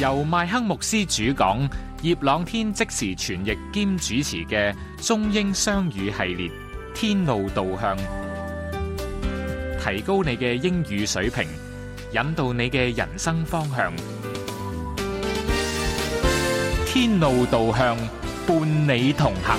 由麥克牧師主講，葉朗天即時傳譯兼主持嘅中英雙語系列《天路導向》，提高你嘅英語水平，引導你嘅人生方向。天路導向，伴你同行。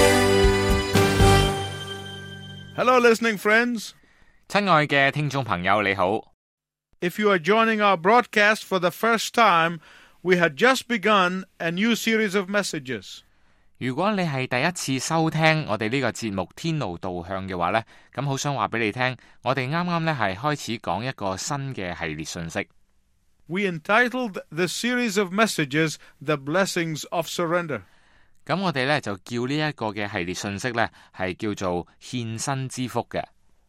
Hello, listening friends. 親愛嘅聽眾朋友，你好。 If you are joining our broadcast for the first time, we had just begun a new series of messages. 如果你係第一次收聽我哋呢個節目《天路導向》嘅話呢，咁好想話俾你聽，我哋啱啱呢係開始講一個新嘅系列信息。 We entitled the series of messages The Blessings of Surrender. 咁我哋呢就叫呢一個嘅系列信息呢係叫做獻身之福嘅。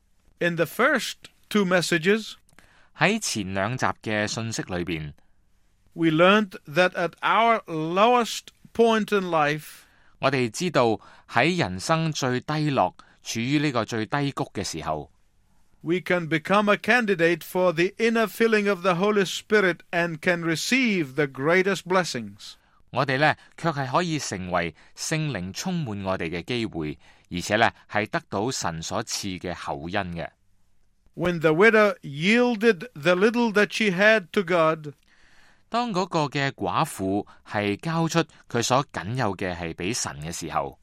In the first two messages, 喺前兩集嘅信息裏邊， we learned that at our lowest point in life, 我哋知道喺人生最低落、處於呢個最低谷嘅時候， we can become a candidate for the inner filling of the Holy Spirit and can receive the greatest blessings. 我哋呢卻係可以成為聖靈充滿我哋嘅機會，而且呢係得到神所賜嘅厚恩嘅。 When the widow yielded the little that she had to God, 當嗰個嘅寡婦係交出佢所僅有嘅係俾神嘅時候，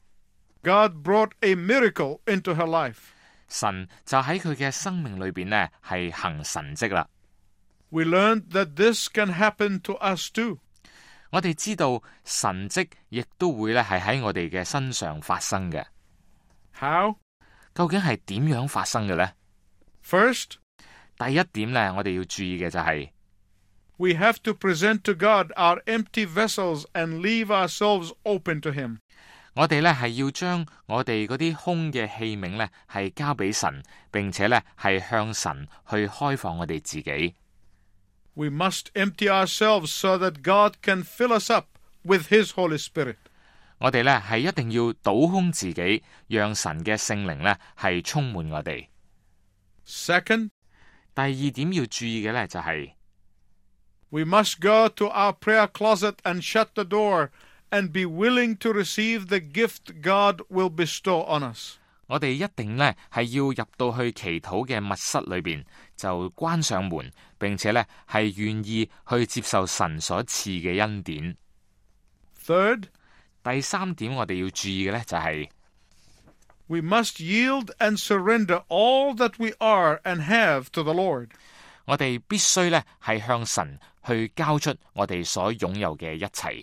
God brought a miracle into her life. 神就喺佢嘅生命裏邊呢係行神蹟啦。 We learned that this can happen to us too. 我哋知道神蹟亦都會呢係喺我哋嘅身上發生嘅。 How? 究竟係點樣發生嘅呢？ First, 第一點呢，我哋要注意嘅就係、 we have to present to God our empty vessels and leave ourselves open to Him. 我哋呢係要將我哋嗰啲空嘅器皿呢係交俾神，並且呢係向神去開放我哋自己。 We must empty ourselves so that God can fill us up with His Holy Spirit. 我哋呢係一定要倒空自己，讓神嘅聖靈呢係充滿我哋。 Second, 第二點要注意嘅呢就係、 we must go to our prayer closet and shut the door and be willing to receive the gift God will bestow on us. 我哋一定呢係要入到去祈禱嘅密室裏邊，就關上門，並且呢係願意去接受神所賜嘅恩典。 Third, 第三點我哋要注意嘅呢就係、 we must yield and surrender all that we are and have to the Lord. 我哋必須呢係向神去交出我哋所擁有嘅一切。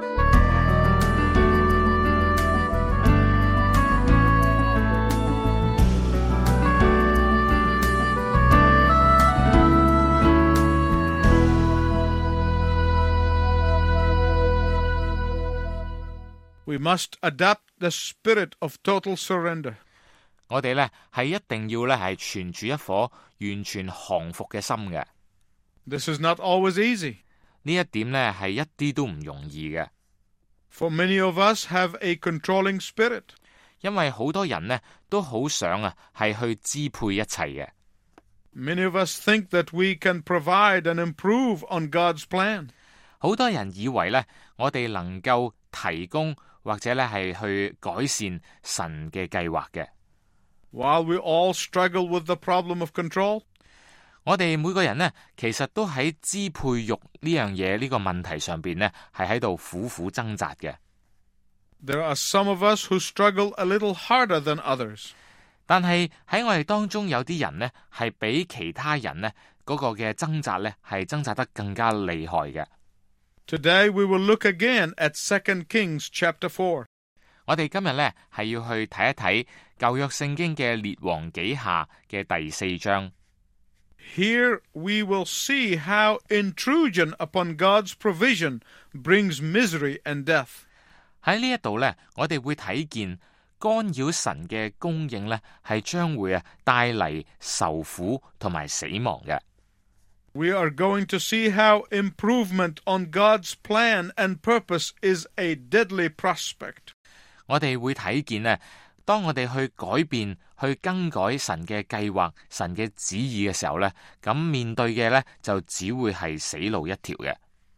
We must adopt the spirit of total surrender. 我哋呢係一定要呢係存住一顆完全降服嘅心嘅。 This is not always easy. 呢一點呢係一啲都唔容易嘅， For many of us have a controlling spirit. 因為好多人呢都好想係去支配一切嘅。 Many of us think that we can provide and improve on God's plan. 好多人以為呢，我哋能夠提供或者呢係去改善神嘅計劃嘅。 While we all struggle with the problem of control, 我哋每個人呢，其實都喺支配欲呢樣嘢呢個問題上邊呢，係喺度苦苦掙扎嘅。 there are some of us who struggle a little harder than others. 但係喺我哋當中有啲人呢，係比其他人呢嗰個嘅掙扎呢，係掙扎得更加厲害嘅。 Today we will look again at 2 Kings chapter 4. 我哋今日呢係要去睇一睇舊約聖經嘅列王紀下嘅第4章。 Here we will see how intrusion upon God's provision brings misery and death. 喺呢一度呢，我哋會睇見干擾神嘅供應呢，係將會帶嚟受苦同埋死亡嘅。 We are going to see how improvement on God's plan and purpose is a deadly prospect. 我哋會睇見呢，當我哋去改變、去更改神嘅計劃、神嘅旨意嘅時候呢，咁面對嘅呢，就只會係死路一條嘅。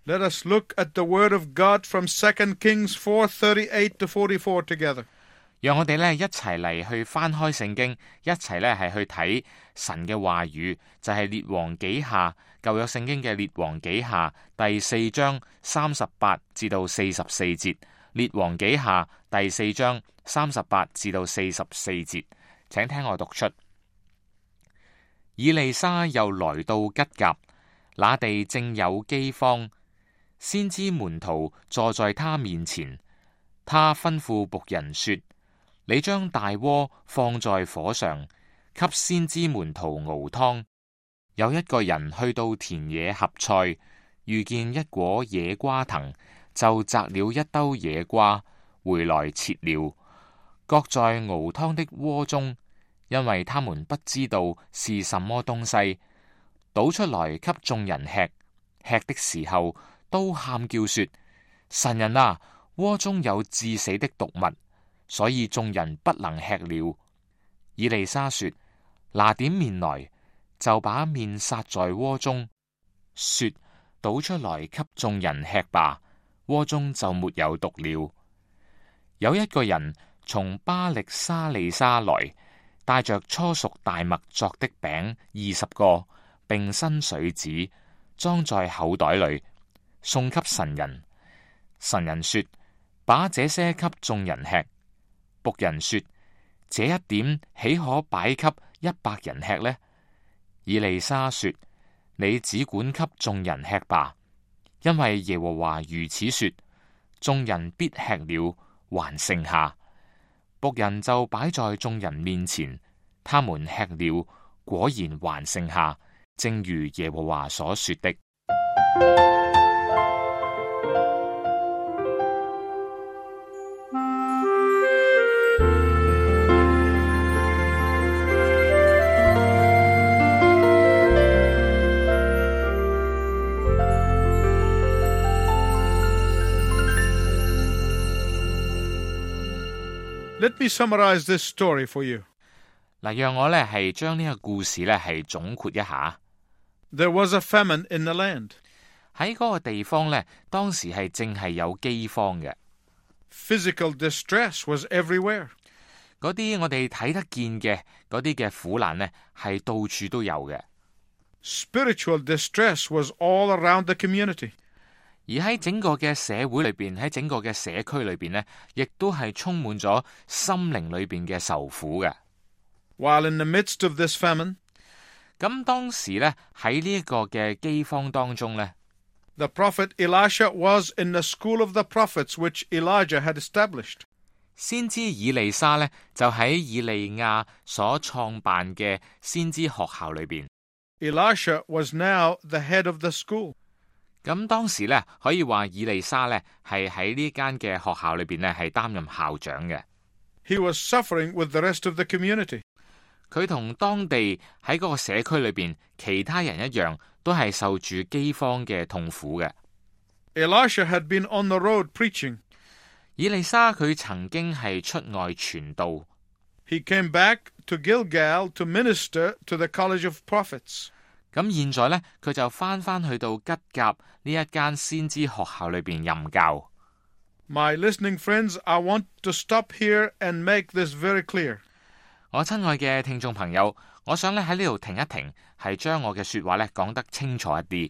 Let us look at the Word of God from 2 Kings 4:38 to 44 together. 讓我哋呢一齊嚟去翻開聖經，一齊呢係去睇神嘅話語，就係列王紀下，舊約聖經嘅列王紀下第4章38至到44節，列王紀下第4章38至到44節，請聽我讀出。以利沙又來到吉甲，那地正有饑荒，先知門徒坐在他面前，他吩咐僕人說：你將大鍋放在火上，給先知門徒熬湯。有一個人去到田野合菜，遇見一果野瓜藤，就摘了一兜野瓜，回來切了，擱在熬湯的鍋中，因為他們不知道是什麼東西，倒出來給眾人吃。吃的時候都喊叫說：神人啊，鍋中有致死的毒物，所以眾人不能吃了。以利沙說：拿點麵來，就把麵撒在鍋中，說：倒出來給眾人吃吧，鍋中就沒有毒了。有一個人從巴力沙利沙來，帶着初熟大麥作的餅20個，並新水子，裝在口袋裏，送給神人。神人說：把這些給眾人吃。僕人說：這一點豈可擺給100人吃呢？以利沙說：你只管給眾人吃吧，因為耶和華如此說：眾人必吃了，還剩下。僕人就擺在眾人面前，他們吃了，果然還剩下，正如耶和華所說的。 Let me summarize this story for you. 嗱，讓我呢係將呢個故事呢係總括一下。 There was a famine in the land. 喺嗰個地方呢，當時係正係有饑荒嘅。 Physical distress was everywhere. 嗰啲我哋睇得見嘅嗰啲嘅苦難呢，係到處都有嘅。 Spiritual distress was all around the community. 而喺整個嘅社會裏邊，喺整個嘅社區裏邊呢，亦都係充滿咗心靈裏邊嘅受苦嘅。 While in the midst of this famine, 咁當時呢，喺呢一個嘅饑荒當中呢， the prophet Elisha was in the school of the prophets which Elijah had established. 先知以利沙呢，就喺以利亞所創辦嘅先知學校裏邊。 Elisha was now the head of the school. 咁當時呢，可以話以利沙呢係喺呢間嘅學校裏邊呢係擔任校長嘅。 He was suffering with the rest of the community. 佢同當地喺嗰個社區裏邊其他人一樣，都係受住饑荒嘅痛苦嘅。 Elisha had been on the road preaching. 以利沙佢曾經係出外傳道。 He came back to Gilgal to minister to the College of Prophets. 咁現在呢，佢就翻去到吉甲呢一間先知學校裏邊任教。 My listening friends, I want to stop here and make this very clear. 我親愛嘅聽眾朋友，我想咧喺呢度停一停，係將我嘅說話咧講得清楚一啲。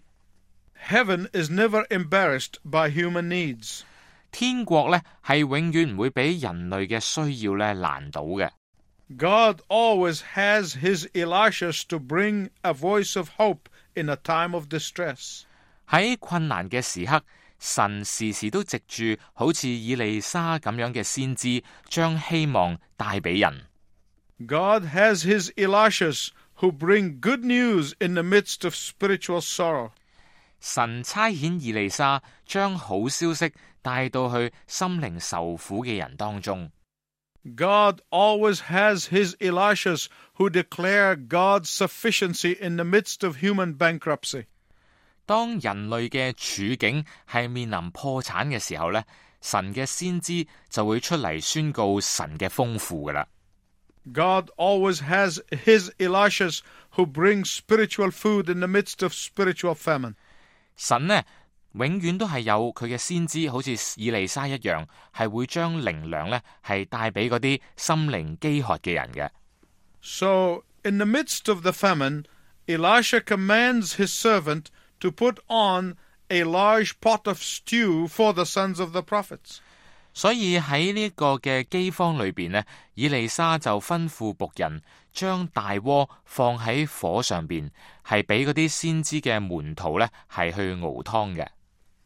Heaven is never embarrassed by human needs. 天國咧係永遠唔會俾人類嘅需要咧難倒嘅。 God always has his Elishas to bring a voice of hope in a time of distress. 喺困難嘅時刻，神時時都藉住好似以利沙咁樣嘅先知，將希望帶俾人。 God has his Elishas who bring good news in the midst of spiritual sorrow. 神差遣以利沙，將好消息帶到去心靈受苦嘅人當中。 God always has his Elishas who declare God's sufficiency in the midst of human bankruptcy. 當人類嘅處境係面臨破產嘅時候呢，神嘅先知就會出嚟宣告神嘅豐富㗎喇。 God always has his Elishas who bring spiritual food in the midst of spiritual famine. 神呢， 永遠都係有佢嘅先知，好似以利沙一樣，係會將靈糧呢係帶俾嗰啲心靈飢渴嘅人嘅。 So, in the midst of the famine, Elisha commands his servant to put on a large pot of stew for the sons of the prophets. 所以喺呢個嘅饑荒裏邊呢，以利沙就吩咐僕人將大鍋放喺火上邊，係俾嗰啲先知嘅門徒呢係去熬湯嘅。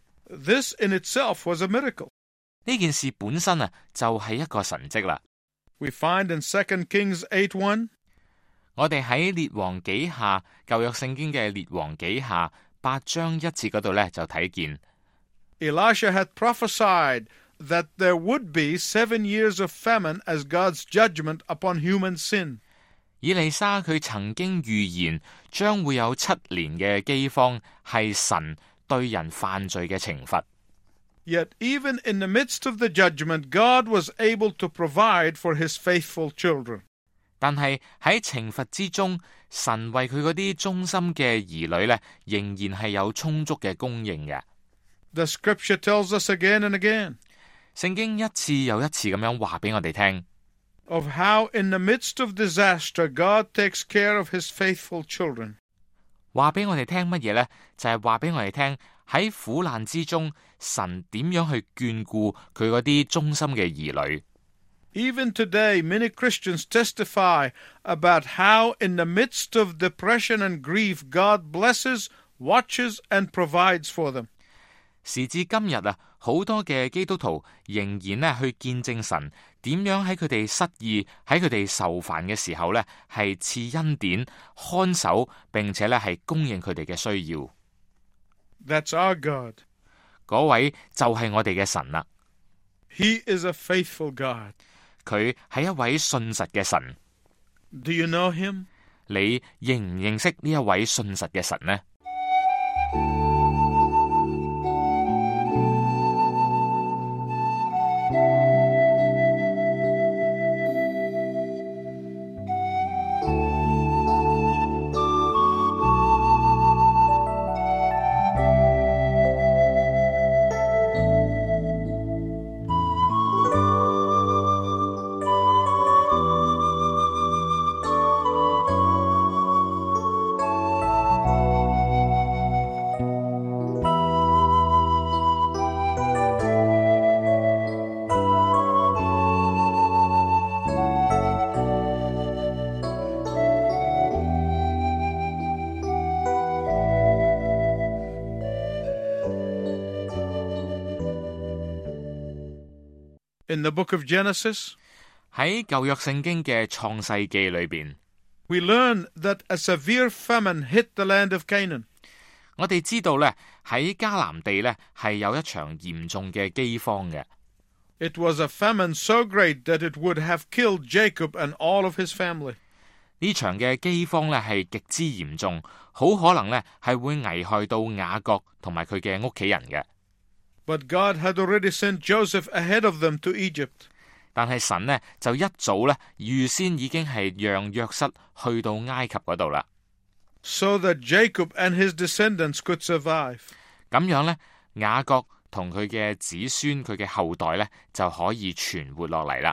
This in itself was a miracle. 呢件事本身啊就係一個神蹟啦。 We find in 2 Kings 8:1, 我哋喺列王紀下舊約聖經嘅列王紀下8章1節嗰度呢，就睇見 Elisha had prophesied that there would be 7 years of famine as God's judgment upon human sin. 以利沙佢曾經預言將會有7年嘅饑荒，係神對人犯罪嘅懲罰。 Yet even in the midst of the judgment, God was able to provide for his faithful children. 但係喺懲罰之中，神為佢嗰啲忠心嘅兒女呢，仍然係有充足嘅供應嘅。 The scripture tells us again and again 聖經一次又一次咁樣話俾我哋聽， of how in the midst of disaster, God takes care of his faithful children. 話俾我哋聽乜嘢呢？就係話俾我哋聽喺苦難之中，神點樣去眷顧佢嗰啲忠心嘅兒女。 Even today, many Christians testify about how in the midst of depression and grief, God blesses, watches, and provides for them. 時至今日啊，好多嘅基督徒仍然呢去見證神點樣喺佢哋失意、喺佢哋受煩嘅時候呢，係賜恩典、看守，並且呢係供應佢哋嘅需要。 That's our God. 嗰位就係我哋嘅神啦。 He is a faithful God. 佢係一位信實嘅神。 Do you know him? 你認唔認識呢一位信實嘅神呢？ In the book of Genesis, 喺舊約聖經嘅創世記裏邊， we learn that a severe famine hit the land of Canaan. 我哋知道咧喺迦南地咧係有一場嚴重嘅饑荒嘅。 It was a famine so great that it would have killed Jacob and all of his family. 呢場嘅饑荒咧係極之嚴重，好可能咧係會危害到雅各同埋佢嘅屋企人嘅。 But God had already sent Joseph ahead of them to Egypt. 但係神呢，就一早咧預先已經係讓約瑟去到埃及嗰度啦。 So that Jacob and his descendants could survive. 咁樣呢，雅各同佢嘅子孫、佢嘅後代呢，就可以存活落嚟啦。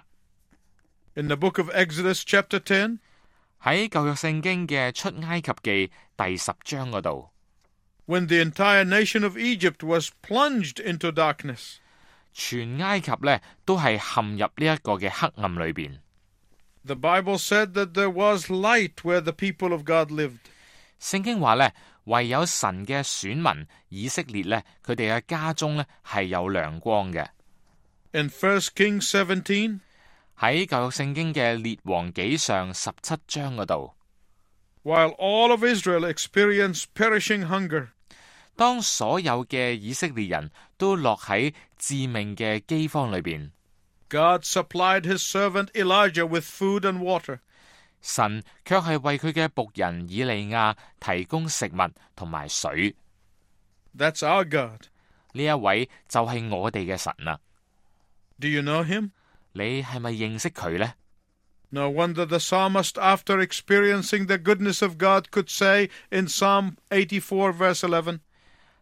In the book of Exodus chapter 10, 喺舊約聖經嘅出埃及記第10章嗰度， when the entire nation of Egypt was plunged into darkness, 全埃及呢都係陷入呢一個嘅黑暗裏邊。 the Bible said that there was light where the people of God lived. 聖經話呢，唯有神嘅選民以色列呢，佢哋嘅家中呢係有亮光嘅。 In 1 Kings 17, 喺舊約聖經嘅列王紀上17章嗰度， while all of Israel experienced perishing hunger, 當所有嘅以色列人都落喺致命嘅饑荒裏邊， God supplied his servant Elijah with food and water. 神卻係為佢嘅僕人以利亞提供食物同埋水。 That's our God. 呢一位就係我哋嘅神啦。 Do you know him? 你係咪認識佢呢？ No wonder the psalmist, after experiencing the goodness of God, could say in Psalm 84 verse 11,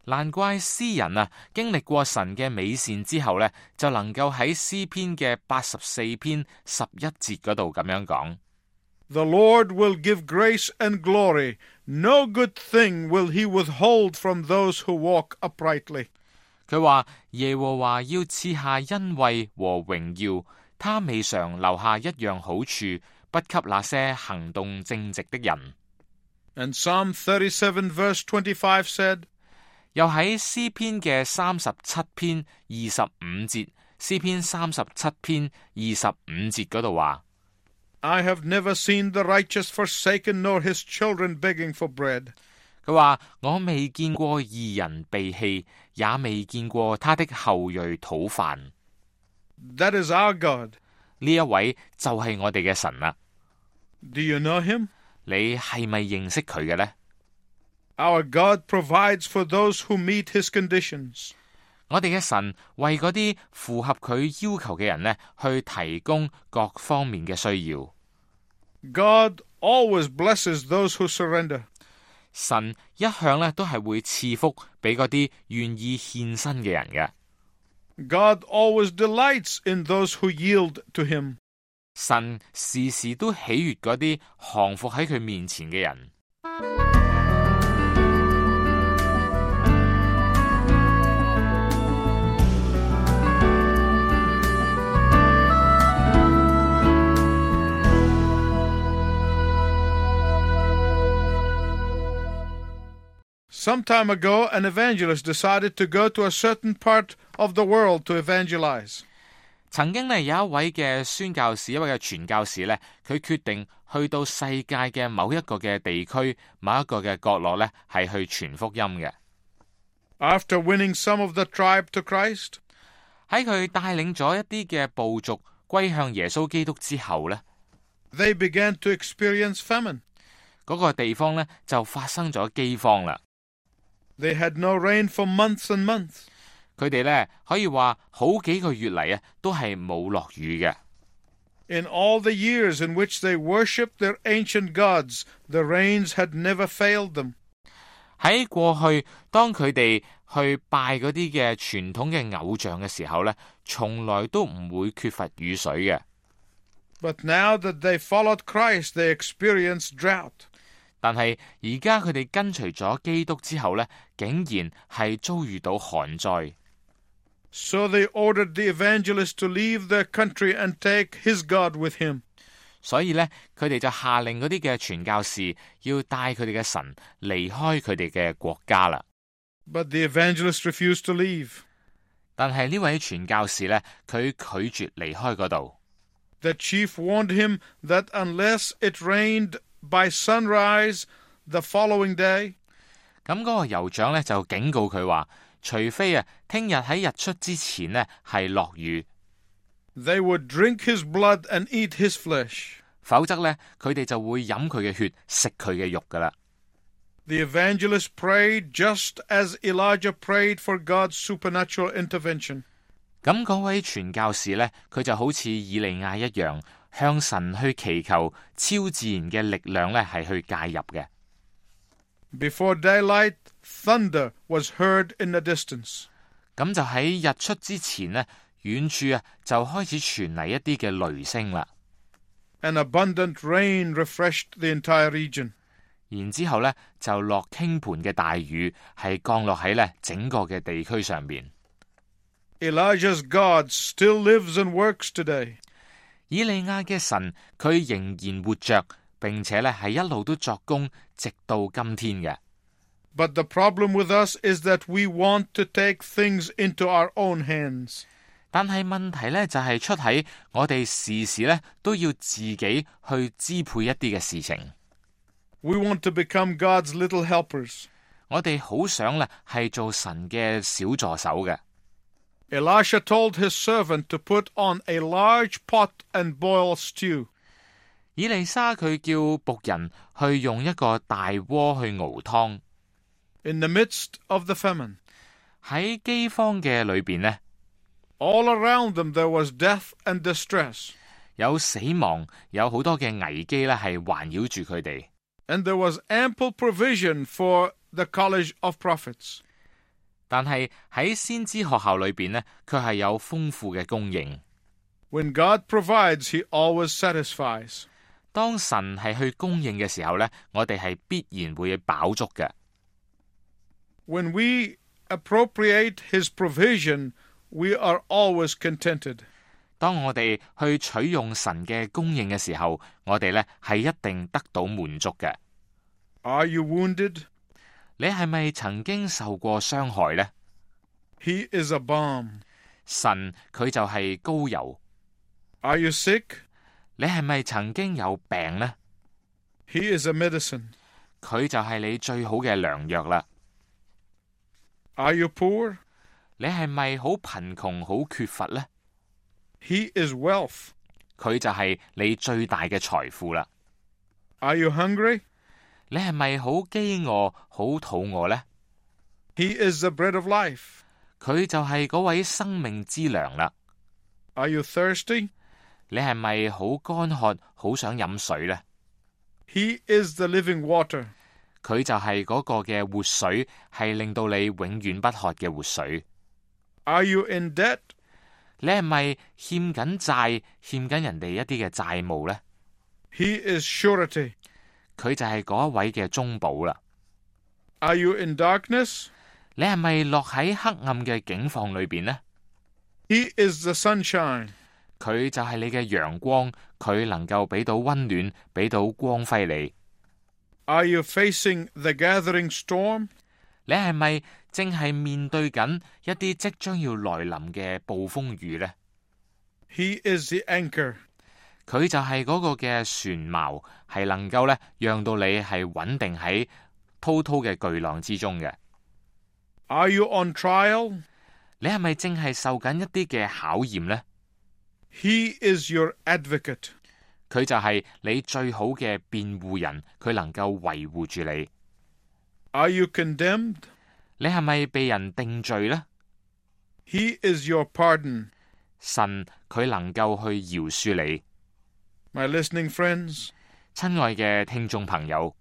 難怪詩人啊，經歷過神嘅美善之後呢，就能夠喺詩篇嘅84篇11節嗰度咁樣講。 The Lord will give grace and glory. No good thing will he withhold from those who walk uprightly. 佢話耶和華要賜下恩惠和榮耀，他未嘗留下一樣好處，不給那些行動正直的人。 And Psalm 37 verse 25 said, 又喺詩篇嘅37篇25節，詩篇37篇25節嗰度話 I have never seen the righteous forsaken, nor his children begging for bread. 佢話我未見過義人被棄，也未見過他的後裔討飯。 That is our God. 呢一位就係我哋嘅神啦。 Do you know him? 你係咪認識佢嘅呢？ Our God provides for those who meet his conditions. 我哋嘅神為嗰啲符合佢要求嘅人呢，去提供各方面嘅需要。 God always blesses those who surrender. 神一向呢都係會賜福俾嗰啲願意獻身嘅人嘅。 God always delights in those who yield to him. 神時時都喜悅嗰啲降服喺佢面前嘅人。 Some time ago, an evangelist decided to go to a certain part of the world to evangelize. 曾經呢有一位嘅宣教士，一位嘅傳教士呢，佢決定去到世界嘅某一個嘅地區，某一個嘅角落呢，係去傳福音嘅。 After winning some of the tribe to Christ, 喺佢帶領咗一啲嘅部族歸向耶穌基督之後呢， they began to experience famine. 嗰個地方呢，就發生咗饑荒啦。 They had no rain for months and months. 佢哋呢可以話好幾個月嚟啊，都係冇落雨嘅。 In all the years in which they worshipped their ancient gods, the rains had never failed them. 喺過去，當佢哋去拜嗰啲嘅傳統嘅偶像嘅時候呢，從來都唔會缺乏雨水嘅。 But now that they followed Christ, they experienced drought. 但係而家佢哋跟隨咗基督之後呢，竟然係遭遇到旱災。 So they ordered the evangelist to leave their country and take his God with him. 所以呢，佢哋就下令嗰啲嘅傳教士要帶佢哋嘅神離開佢哋嘅國家啦。 But the evangelist refused to leave. 但係呢位傳教士呢，佢拒絕離開嗰度。 The chief warned him that unless it rained by sunrise the following day, 咁嗰個酋長呢，就警告佢話，除非啊聽日喺日出之前呢係落雨， they would drink his blood and eat his flesh. 否則呢，佢哋就會飲佢嘅血，食佢嘅肉噶啦。 The evangelist prayed just as Elijah prayed for God's supernatural intervention. 咁嗰位傳教士呢，佢就好似以利亞一樣，向神去祈求超自然嘅力量呢係去介入嘅。 Before daylight, thunder was heard in the distance. 咁就喺日出之前呢，遠處啊就開始傳嚟一啲嘅雷聲啦。 An abundant rain refreshed the entire region. 然之後呢，就落傾盆嘅大雨，係降落喺呢整個嘅地區上面。 Elijah's God still lives and works today. 以利亞嘅神，佢仍然活着，並且呢係一路都作工，直到今天嘅。 But the problem with us is that we want to take things into our own hands. 但係問題呢，就係出喺我哋時時呢都要自己去支配一啲嘅事情。 We want to become God's little helpers. 我哋好想呢係做神嘅小助手嘅。 Elisha told his servant to put on a large pot and boil stew. 以利沙佢叫僕人去用一個大鍋去熬湯。 In the midst of the famine, 喺饑荒嘅裏邊呢， all around them there was death and distress. 有死亡，有好多嘅危機咧係環繞住佢哋。 And there was ample provision for the college of prophets. 但係喺先知學校裏邊呢，卻係有豐富嘅供應。 When God provides, He always satisfies. 當神係去供應嘅時候呢，我哋係必然會飽足嘅。 When we appropriate His provision, we are always contented. 當我哋去取用神嘅供應嘅時候，我哋呢係一定得到滿足嘅。 Are you wounded? 你係咪曾經受過傷害呢？ He is a balm. 神佢就係膏油。 Are you sick? 你係咪曾經有病呢？ He is a medicine. 佢就係你最好嘅良藥啦。 Are you poor? 你係咪好貧窮、好缺乏呢？ He is wealth. 佢就係你最大嘅財富啦。 Are you hungry? 你係咪好飢餓、好肚餓呢？ He is the bread of life. 佢就係嗰位生命之糧啦。 Are you thirsty? 你係咪好乾渴、好想飲水呢？ He is the living water. 佢就係嗰個嘅活水，係令到你永遠不渴嘅活水。 Are you in debt? 你係咪欠緊債、欠緊人哋一啲嘅債務呢？ He is surety. 佢就係嗰一位嘅中保啦。 Are you in darkness? 你係咪落喺黑暗嘅境況裏邊呢？ He is the sunshine. 佢就係你嘅陽光，佢能夠俾到溫暖，俾到光輝你。 Are you facing the gathering storm? 你係咪正係面對緊一啲即將要來臨嘅暴風雨呢？ He is the anchor. 佢就係嗰個嘅船錨，係能夠咧讓到你係穩定喺滔滔嘅巨浪之中嘅。 Are you on trial? 你係咪正係受緊一啲嘅考驗呢？ He is your advocate. 佢就係你最好嘅辯護人，佢能夠維護住你。 Are you condemned? 你係咪被人定罪呢？ He is your pardon. 神佢能夠去饒恕你。 My listening friends, 親愛嘅聽眾朋友，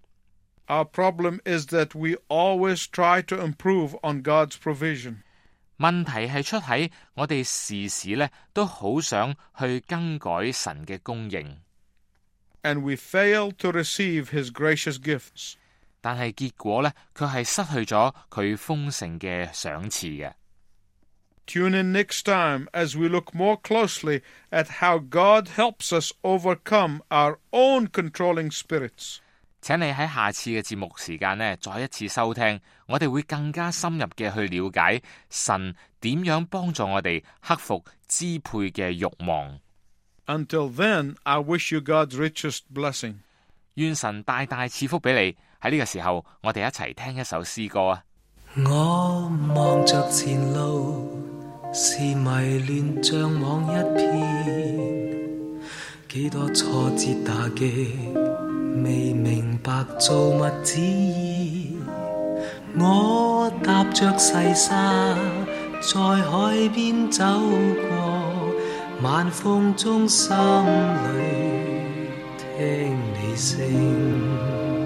our problem is that we always try to improve on God's provision. 問題係出喺我哋時時咧都好想去更改神嘅供應， And we fail to receive His gracious gifts. 但係結果咧卻係失去咗佢豐盛嘅賞賜嘅。 Tune in next time as we look more closely at how God helps us overcome our own controlling spirits. 請你喺下次嘅節目時間呢，再一次收聽，我哋會更加深入嘅去了解神點樣幫助我哋克服支配嘅慾望。 Until then, I wish you God's richest blessing. 願神大大賜福俾你。喺呢個時候，我哋一齊聽一首詩歌啊！ 我望着前路，是迷亂像網一片，幾多挫折打擊，未明白造物旨意。我踏着細沙，在海邊走過，晚風中心裏聽你聲。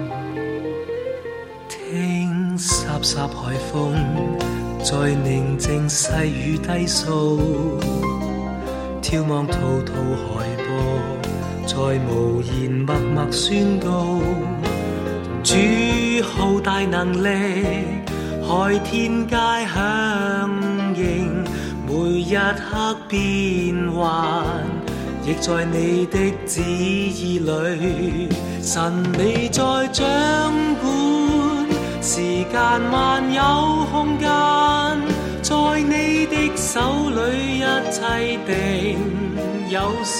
聽颯颯海風在寧靜細雨低訴，眺望滔滔海波在無言默默宣告，主浩大能力，海天皆響應，每一刻變幻亦在你的旨意裏，神你在掌管，時間萬有空間，在你的手裏一切定有時，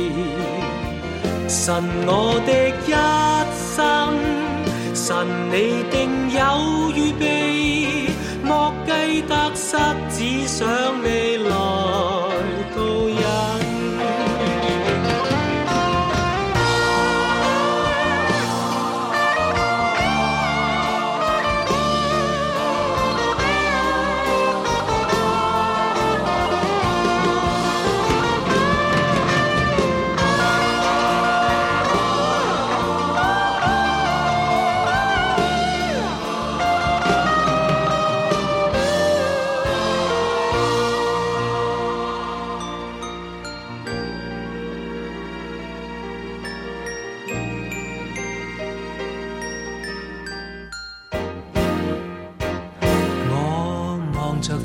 神我的一生，神你定有預備，莫計得失，只想你來導引。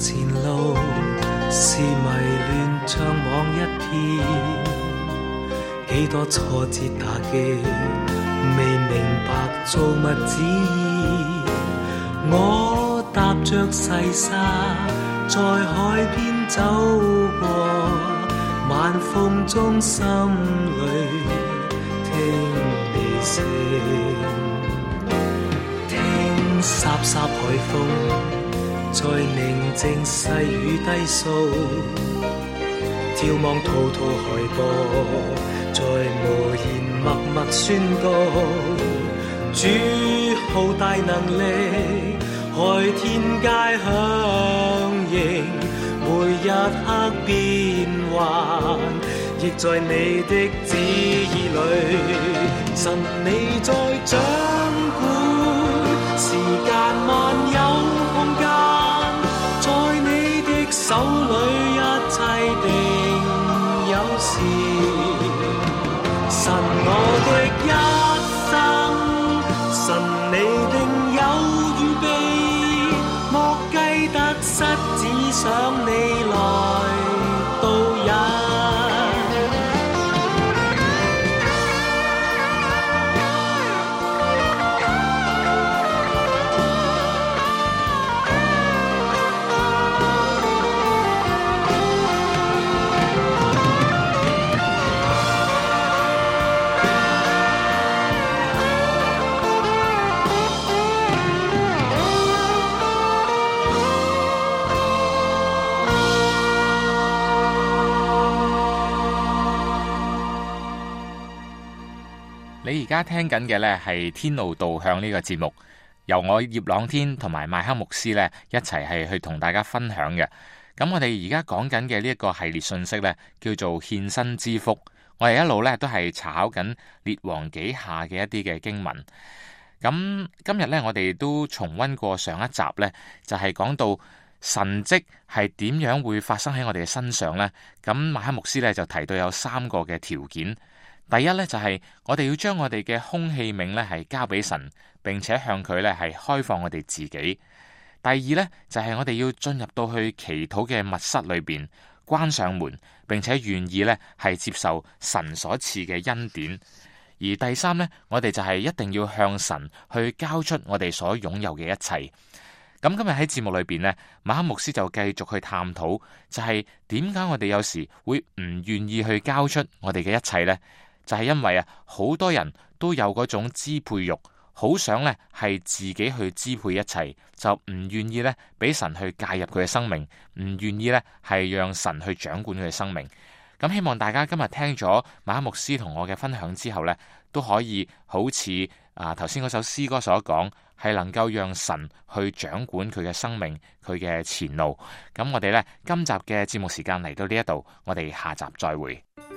前路是迷亂像網一片，幾多挫折打擊，未明白造物旨意。我踏着細沙在海邊走過，晚風中心裏聽你聲，聽颯颯海風在寧靜細雨低訴，眺望滔滔海波，在無言默默宣告，主浩大能力，海天皆響應，每一刻變幻，亦在你的旨意裏，神你在掌管，時間萬有空間，在你的手裏一切定有時，神我的一生，神你定有預備，莫計得失，只想你來導引。 你而家聽緊嘅呢係天路導向呢個節目，由我葉朗天同埋麥克牧師呢一齊係去同大家分享嘅。咁我哋而家講緊嘅呢一個系列信息呢，叫做獻身之福。我哋一路呢都係查考緊列王紀下嘅一啲嘅經文。咁今日呢，我哋都重溫過上一集呢，就係講到神蹟係點樣會發生喺我哋嘅身上呢。咁麥克牧師呢就提到有3個嘅條件。第一呢，就係我哋要將我哋嘅空器皿呢係交俾神，並且向佢呢係開放我哋自己。第二呢，就係我哋要進入到去祈禱嘅密室裏邊，關上門，並且願意呢係接受神所賜嘅恩典。而第三呢，我哋就係一定要向神去交出我哋所擁有嘅一切。咁今日喺節目裏邊呢，馬克牧師就繼續去探討，就係點解我哋有時會唔願意去交出我哋嘅一切呢？就係因為好多人都有嗰種支配欲，好想呢係自己去支配一切，就唔願意呢俾神去介入佢嘅生命，唔願意呢係讓神去掌管佢嘅生命。咁希望大家今日聽咗馬克牧師同我嘅分享之後呢，都可以好似頭先嗰首詩歌所講，係能夠讓神去掌管佢嘅生命，佢嘅前路。咁我哋呢，今集嘅節目時間嚟到呢一度，我哋下集再會。